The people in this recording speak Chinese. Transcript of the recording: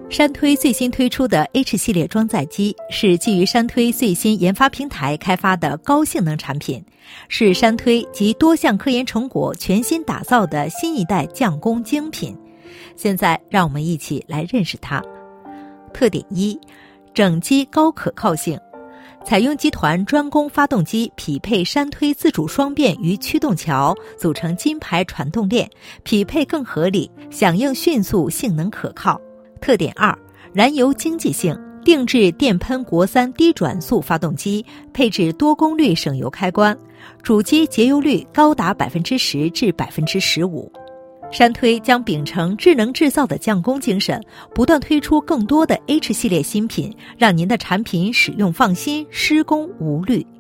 山推最新推出的 H 系列装载机是基于山推最新研发平台开发的高性能产品，是山推集多项科研成果全新打造的新一代匠工精品。现在让我们一起来认识它。特点一，整机高可靠性，采用集团专供发动机匹配山推自主双变与驱动桥，组成金牌传动链，匹配更合理，响应迅速，性能可靠。特点二，燃油经济性，定制电喷国3低转速发动机，配置多功率省油开关，主机节油率高达 10% 至 15%。山推将秉承智能制造的匠工精神，不断推出更多的 H 系列新品，让您的产品使用放心，施工无虑。